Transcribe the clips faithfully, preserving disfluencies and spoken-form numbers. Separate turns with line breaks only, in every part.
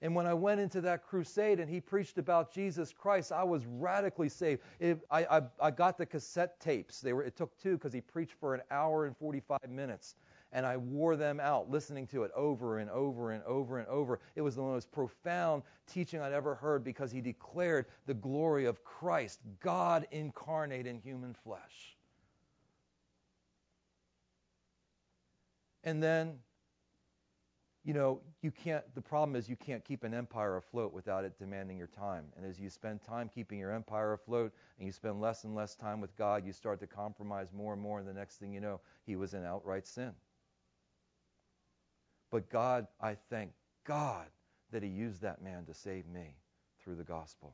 And when I went into that crusade and he preached about Jesus Christ, I was radically saved. It, I, I, I got the cassette tapes. They were, it took two because he preached for an hour and forty-five minutes. And I wore them out, listening to it over and over and over and over. It was the most profound teaching I'd ever heard because he declared the glory of Christ, God incarnate in human flesh. And then, you know, you can't, the problem is you can't keep an empire afloat without it demanding your time. And as you spend time keeping your empire afloat and you spend less and less time with God, you start to compromise more and more. And the next thing you know, he was in outright sin. But God, I thank God that he used that man to save me through the gospel.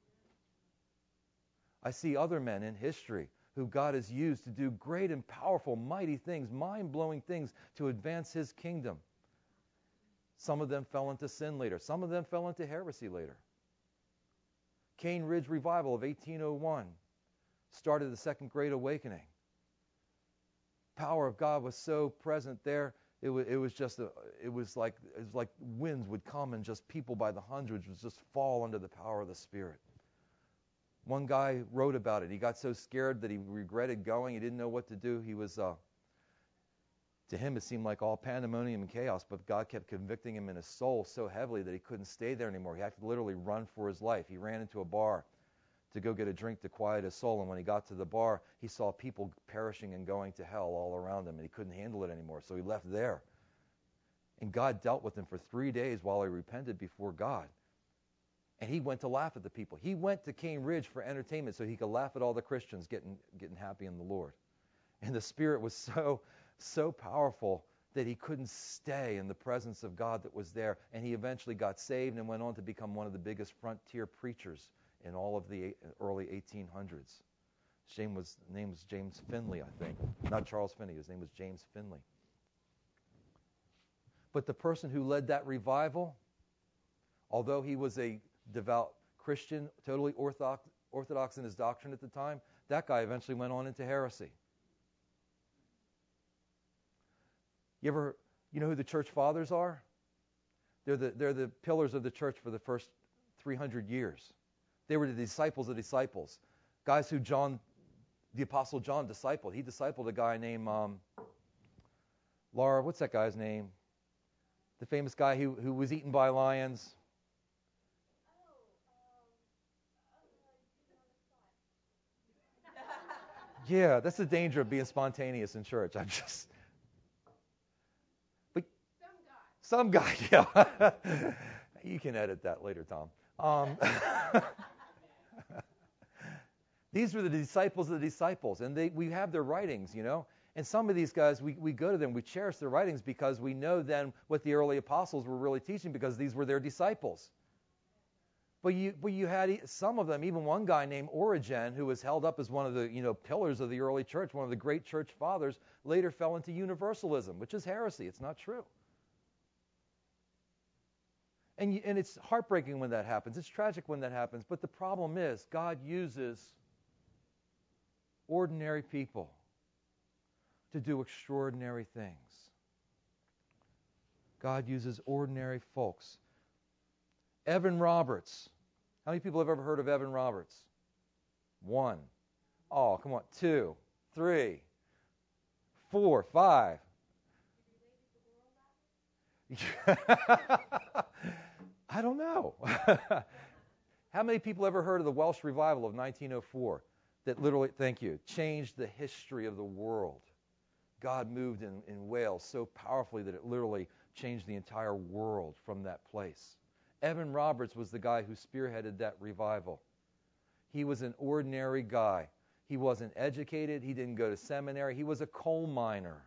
I see other men in history who God has used to do great and powerful, mighty things, mind-blowing things to advance his kingdom. Some of them fell into sin later. Some of them fell into heresy later. Cane Ridge Revival of eighteen oh one started the Second Great Awakening. Power of God was so present there. It was, it was just a, it was like it was like winds would come and just people by the hundreds would just fall under the power of the Spirit. One guy wrote about it. He got so scared that he regretted going. He didn't know what to do. He was, uh, to him, it seemed like all pandemonium and chaos, but God kept convicting him in his soul so heavily that he couldn't stay there anymore. He had to literally run for his life. He ran into a bar to go get a drink to quiet his soul, and when he got to the bar, he saw people perishing and going to hell all around him, and he couldn't handle it anymore, so he left there. And God dealt with him for three days while he repented before God. And he went to laugh at the people. He went to Cane Ridge for entertainment so he could laugh at all the Christians getting getting happy in the Lord. And the Spirit was so, so powerful that he couldn't stay in the presence of God that was there. And he eventually got saved and went on to become one of the biggest frontier preachers in all of the early eighteen hundreds. His name was, his name was James Finley, I think. Not Charles Finney. His name was James Finley. But the person who led that revival, although he was a devout Christian, totally orthodox, orthodox in his doctrine at the time, that guy eventually went on into heresy. You ever, you know who the church fathers are? They're the, they're the pillars of the church for the first three hundred years. They were the disciples of disciples. Guys who John, the Apostle John discipled. He discipled a guy named, um, Laura, what's that guy's name? The famous guy who, who was eaten by lions. Yeah, that's the danger of being spontaneous in church. I'm just... But some guy. Some guy, yeah. You can edit that later, Tom. Um, these were the disciples of the disciples, and they, we have their writings, you know. And some of these guys, we, we go to them, we cherish their writings because we know then what the early apostles were really teaching because these were their disciples. But you, but you had some of them, even one guy named Origen, who was held up as one of the, you know, pillars of the early church, one of the great church fathers, later fell into universalism, which is heresy. It's not true. And, you, and it's heartbreaking when that happens. It's tragic when that happens. But the problem is God uses ordinary people to do extraordinary things. God uses ordinary folks. Evan Roberts. How many people have ever heard of Evan Roberts? One. Oh, come on. Two. Three. Four. Five. I don't know. How many people ever heard of the Welsh Revival of nineteen oh four that literally, thank you, changed the history of the world? God moved in, in Wales so powerfully that it literally changed the entire world from that place. Evan Roberts was the guy who spearheaded that revival. He was an ordinary guy. He wasn't educated. He didn't go to seminary. He was a coal miner.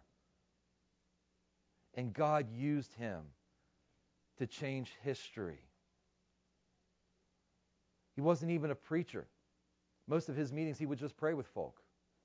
And God used him to change history. He wasn't even a preacher. Most of his meetings, he would just pray with folk.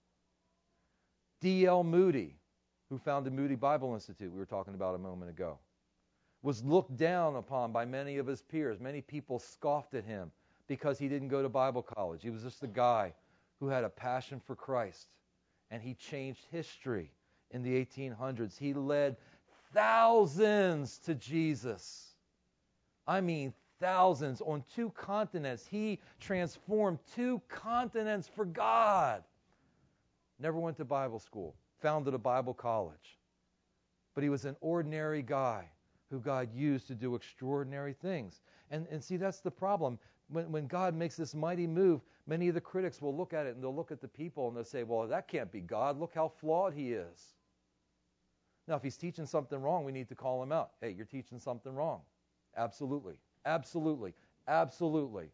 D L Moody, who founded Moody Bible Institute, we were talking about a moment ago, was looked down upon by many of his peers. Many people scoffed at him because he didn't go to Bible college. He was just a guy who had a passion for Christ, and he changed history in the eighteen hundreds. He led thousands to Jesus. I mean thousands on two continents. He transformed two continents for God. Never went to Bible school. Founded a Bible college. But he was an ordinary guy who God used to do extraordinary things. And, and see, that's the problem. When, when God makes this mighty move, many of the critics will look at it and they'll look at the people and they'll say, well, that can't be God. Look how flawed he is. Now, if he's teaching something wrong, we need to call him out. Hey, you're teaching something wrong. Absolutely. Absolutely. Absolutely.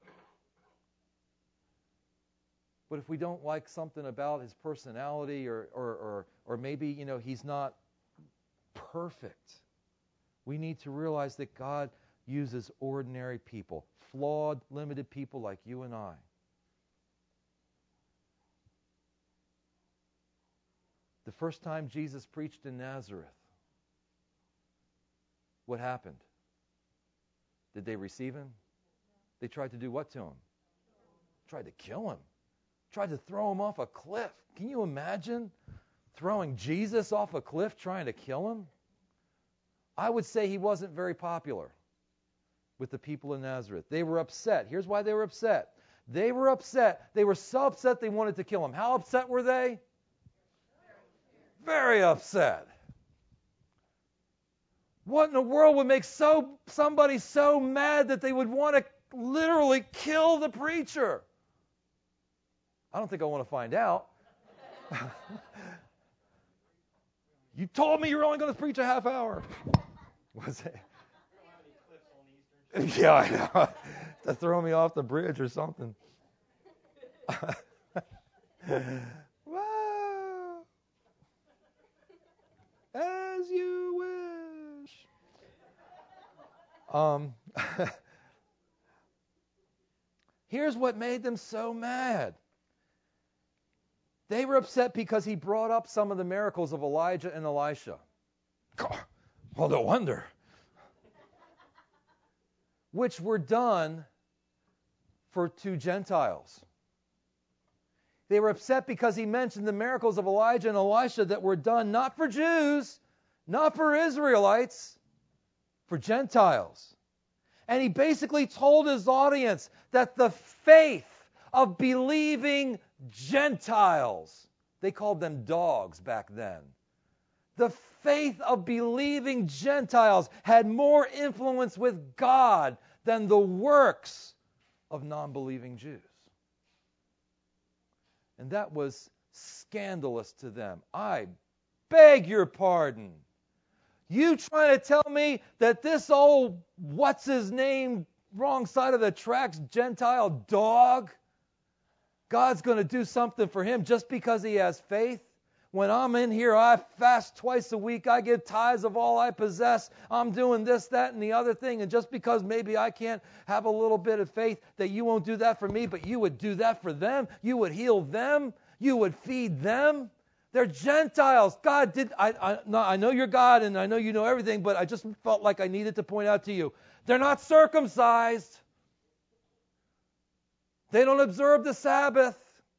But if we don't like something about his personality or, or, or, or maybe, you know, he's not perfect, we need to realize that God uses ordinary people, flawed, limited people like you and I. The first time Jesus preached in Nazareth, what happened? Did they receive him? They tried to do what to him? Tried to kill him. Tried to throw him off a cliff. Can you imagine throwing Jesus off a cliff trying to kill him? I would say he wasn't very popular with the people in Nazareth. They were upset. Here's why they were upset. They were upset. They were so upset they wanted to kill him. How upset were they? Very upset. What in the world would make so somebody so mad that they would want to literally kill the preacher? I don't think I want to find out. You told me you were only going to preach a half hour. Was it? Yeah, I know. To throw me off the bridge or something. Wow. As you wish. Um, here's what made them so mad. They were upset because he brought up some of the miracles of Elijah and Elisha. Well, no wonder. Which were done for two Gentiles. They were upset because he mentioned the miracles of Elijah and Elisha that were done not for Jews, not for Israelites, for Gentiles. And he basically told his audience that the faith of believing Gentiles, they called them dogs back then. The faith of believing Gentiles had more influence with God than the works of non-believing Jews. And that was scandalous to them. I beg your pardon. You trying to tell me that this old, what's his name, wrong side of the tracks, Gentile dog, God's going to do something for him just because he has faith? When I'm in here, I fast twice a week. I give tithes of all I possess. I'm doing this, that, and the other thing. And just because maybe I can't have a little bit of faith that you won't do that for me, but you would do that for them. You would heal them. You would feed them. They're Gentiles. God did. I, I, no, I know you're God and I know you know everything, but I just felt like I needed to point out to you. They're not circumcised. They don't observe the Sabbath.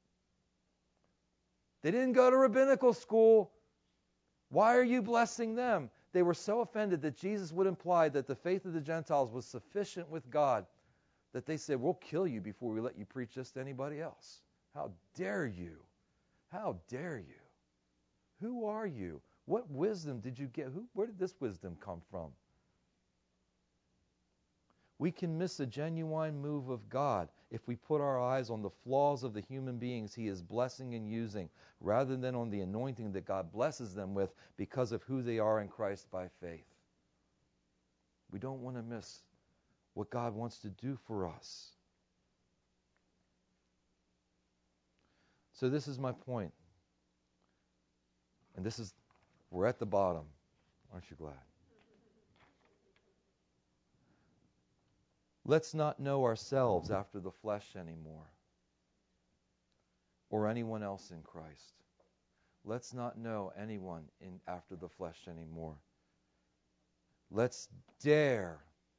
They didn't go to rabbinical school. Why are you blessing them? They were so offended that Jesus would imply that the faith of the Gentiles was sufficient with God that they said, we'll kill you before we let you preach this to anybody else. How dare you? How dare you? Who are you? What wisdom did you get? Who, where did this wisdom come from? We can miss a genuine move of God if we put our eyes on the flaws of the human beings he is blessing and using, rather than on the anointing that God blesses them with because of who they are in Christ by faith. We don't want to miss what God wants to do for us. So this is my point. And this is, we're at the bottom. Aren't you glad? Let's not know ourselves after the flesh anymore, or anyone else in Christ. Let's not know anyone in after the flesh anymore. Let's dare.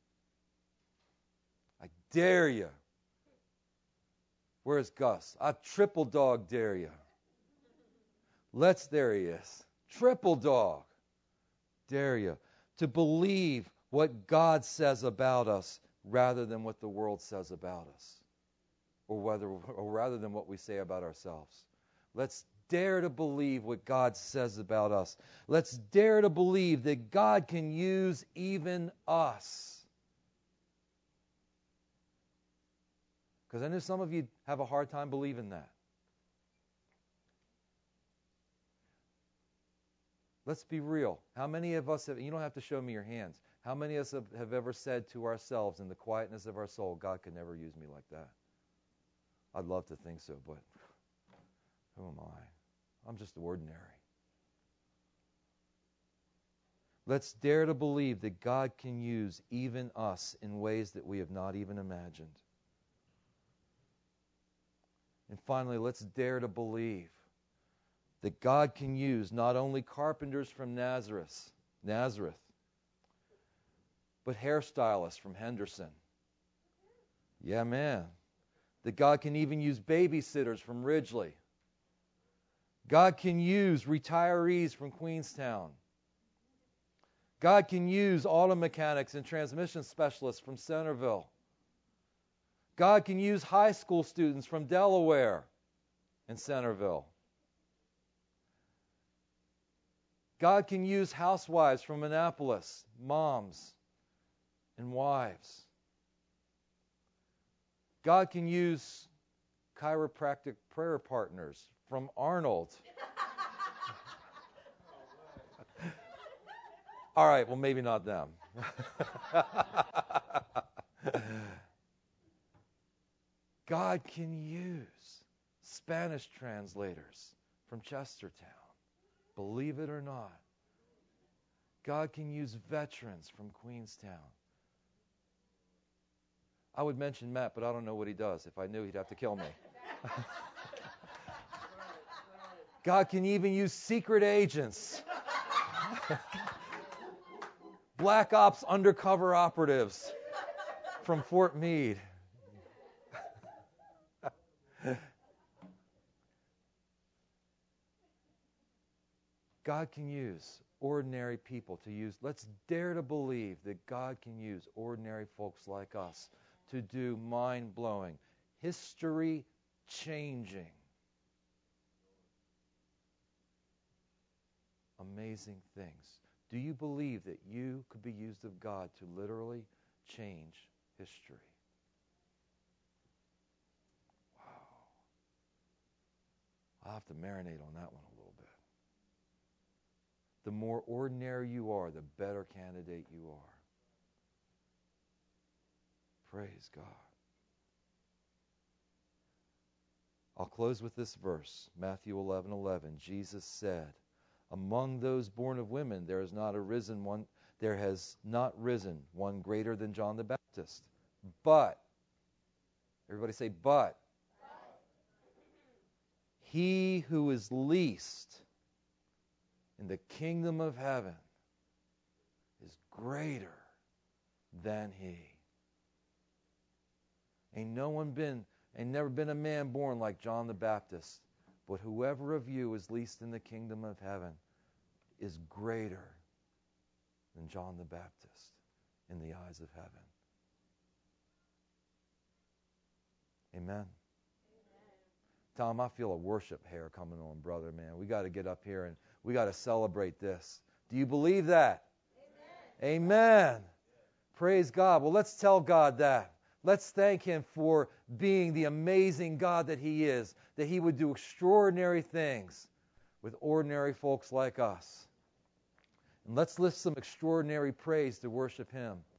I dare you. Where's Gus? I triple dog dare you. Let's, there he is. Triple dog dare you to believe what God says about us rather than what the world says about us, or whether, or rather than what we say about ourselves. Let's dare to believe what God says about us. Let's dare to believe that God can use even us. Because I know some of you have a hard time believing that. Let's be real. How many of us have, you don't have to show me your hands, how many of us have, have ever said to ourselves in the quietness of our soul, God could never use me like that? I'd love to think so, but who am I? I'm just ordinary. Let's dare to believe that God can use even us in ways that we have not even imagined. And finally, let's dare to believe that God can use not only carpenters from Nazareth, Nazareth, but hairstylists from Henderson. Yeah, man. That God can even use babysitters from Ridgely. God can use retirees from Queenstown. God can use auto mechanics and transmission specialists from Centerville. God can use high school students from Delaware and Centerville. God can use housewives from Annapolis, moms and wives. God can use chiropractic prayer partners from Arnold. All right, well, maybe not them. God can use Spanish translators from Chestertown. Believe it or not. God can use veterans from Queenstown. I would mention Matt, but I don't know what he does. If I knew, he'd have to kill me. God can even use secret agents. Black Ops undercover operatives from Fort Meade. God can use ordinary people to use. Let's dare to believe that God can use ordinary folks like us to do mind-blowing, history-changing, amazing things. Do you believe that you could be used of God to literally change history? Wow. I'll have to marinate on that one a little bit. The more ordinary you are, the better candidate you are. Praise God. I'll close with this verse, Matthew eleven eleven. Jesus said, among those born of women, there has not arisen one, there has not risen one greater than John the Baptist. But, everybody say, but, he who is least in the kingdom of heaven is greater than he. Ain't no one been, ain't never been a man born like John the Baptist. But whoever of you is least in the kingdom of heaven is greater than John the Baptist in the eyes of heaven. Amen. Amen. Tom, I feel a worship hair coming on, brother, man. We got to get up here and we got to celebrate this. Do you believe that? Amen. Amen. Praise God. Well, let's tell God that. Let's thank him for being the amazing God that he is, that he would do extraordinary things with ordinary folks like us. And let's lift some extraordinary praise to worship him.